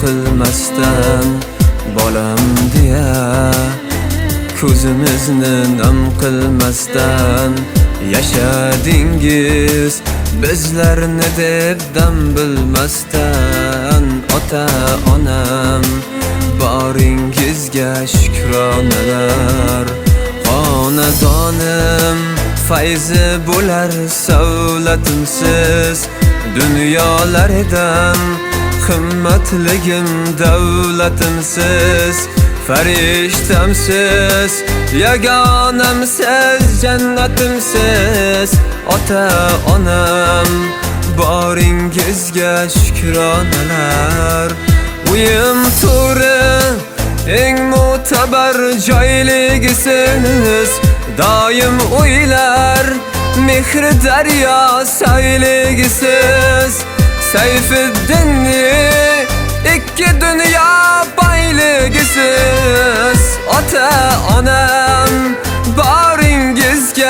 qilmasdan bolam diye, ko'zimizni nam qilmasdan yashadingiz, bizlarni deb dam bilmasdan. Ota onam boringizga shukronalar, xonazonim fayzi bo'lar savlatimsiz, dunyolardan qimmatligim davlatimsiz, farishtamsiz, yagonamsiz, jannatimsiz. Ota onam boringizga shukronalar, uyim to'ri eng mo'tabar joyligisiz, doim o'ylar mehri daryo sayligisiz, Sayfiddinni ikki dunyo boyligisiz. Ota onam boringizga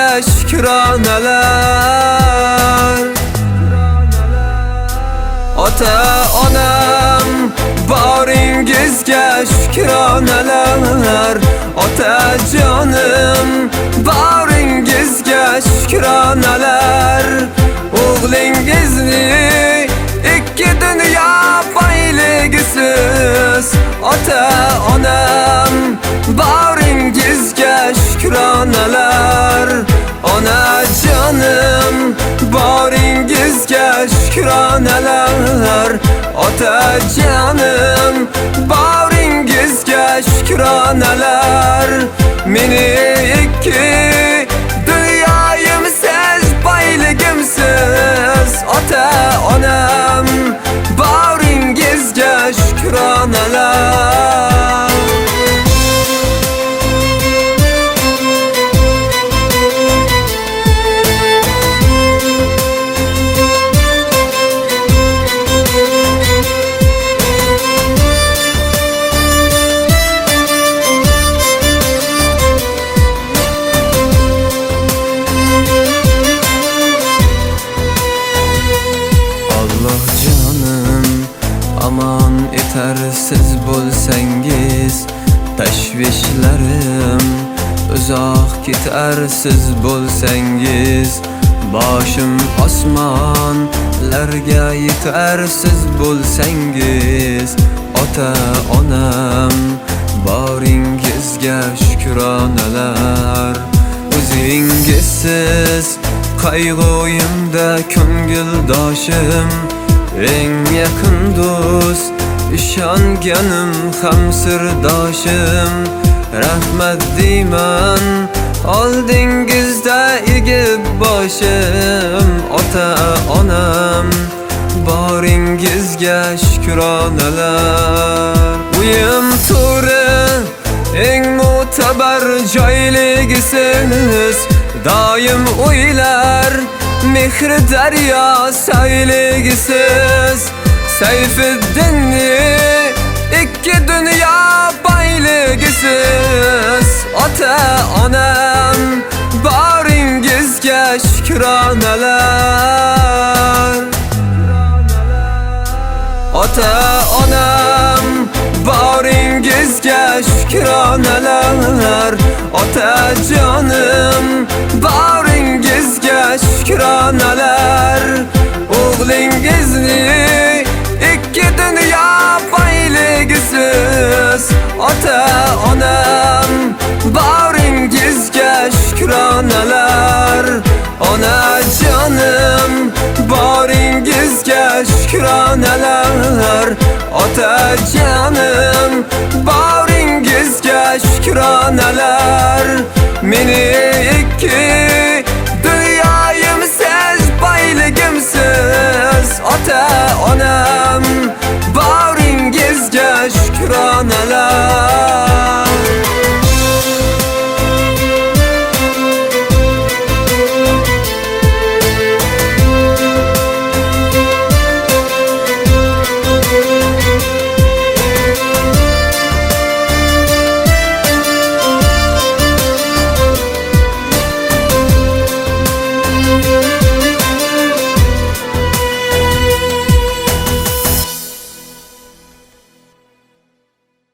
shukronalar, ota onam boringizga shukronalar, otajonim boringizga shukronalar, o'g'lingizni ikki dunyo boyligisiz. Ota onam boringizga shukronalar, onajonim boringizga shukronalar, otajonim boringizga shukronalar. Meni ikki dunyoyimsiz, boyligimsiz. Ota onam boringizga shukronalar. Aman etar siz bo'lsangiz, tashvishlarim uzoq ketar siz bo'lsangiz, boshim osmonlarga yetar siz bo'lsangiz. Ota onam boringizga shukronalar, o'zingizsiz qayg'uyimda ko'ngildoshim, eng yaqin do'st, ishonganim ham sirdoshim. Rahmat deyman oldingizda egib boshim. Ota onam boringizga shukronalar, uyim to'ri eng mo'tabar joyligisiz, doim o'ylar mehri daryo sayligisiz, Sayfiddinni ikki dunyo boyligisiz. Ota onam boringizga shukronalar, ota onam boringizga shukronalar, otajonim boringizga shukronalar, o'g'lingizni ikki dunyo boyligisiz. Ota onam boringizga shukronalar, onajonim boringizga shukronalar, otajonim boringizga shukronalar. Meni ikki dunyoyimsiz, boyligimsiz. Ota onam boringizga shukronalar.